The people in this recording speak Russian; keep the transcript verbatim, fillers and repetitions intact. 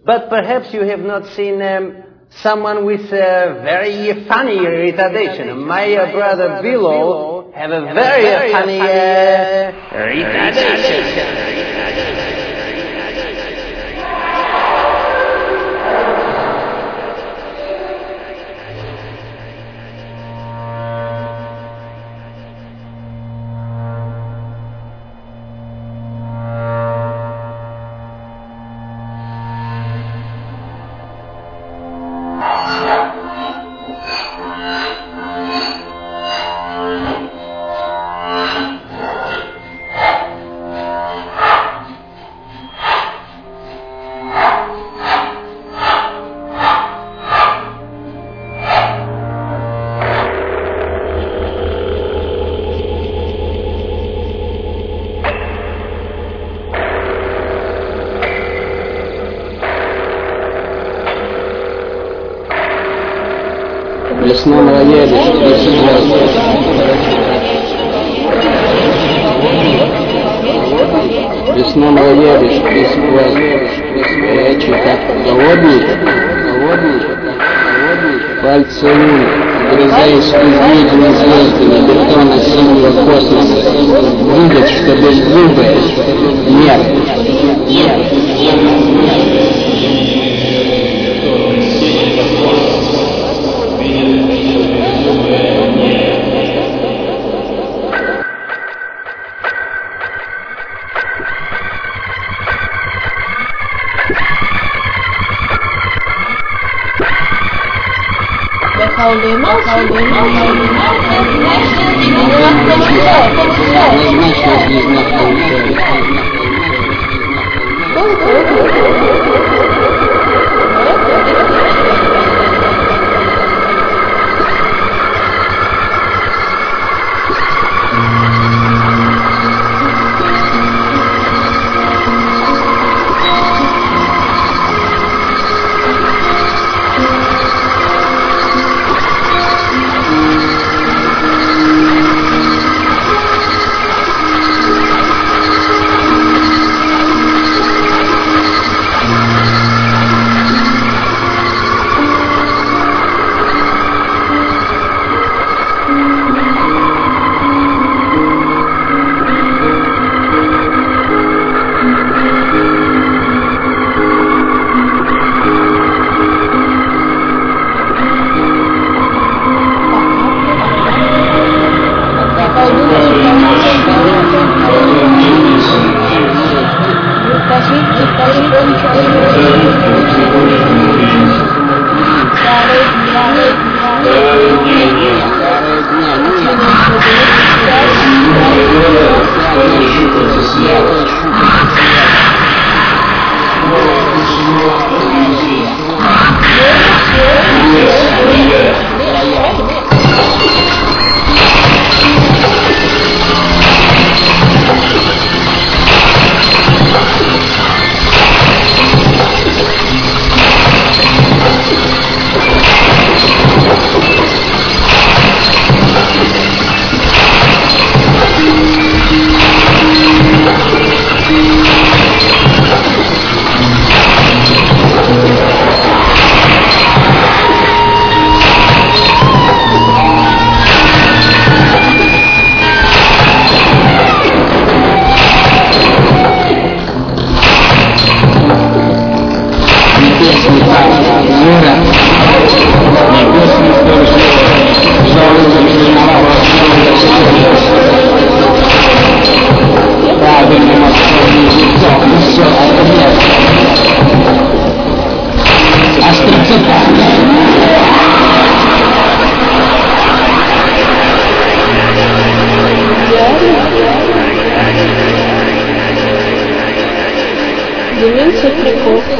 But perhaps you have not seen um, someone with a very funny retardation. My uh, brother Bilo have a very funny uh, retardation. В лесном рояле в лесном рояле горячий, как голодный, голодный, пальцы лун, врезаясь в изъеденные звездами бетона синего космоса, видят, что без выбора нет, нет, нет. Dementia precoce.